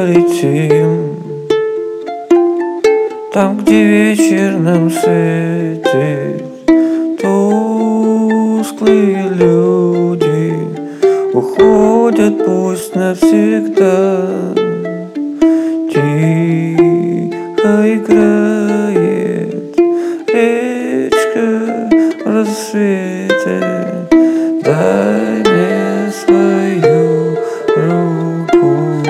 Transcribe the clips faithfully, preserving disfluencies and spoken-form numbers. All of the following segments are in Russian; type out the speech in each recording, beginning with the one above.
полетим там, где вечер нам светит. Тусклые люди уходят, пусть навсегда. Тихо играет речка в рассвете. Дай мне свою руку.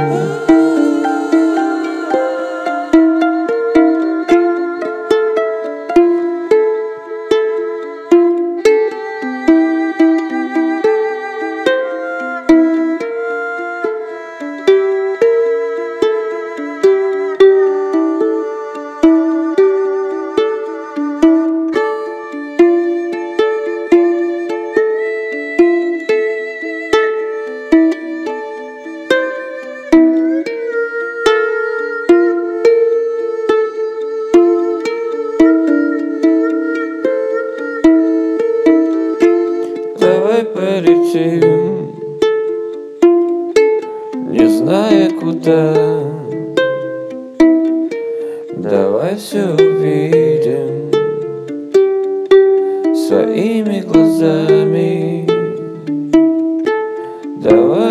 Давай полетим, не зная куда. Давай все увидим своими глазами. Давай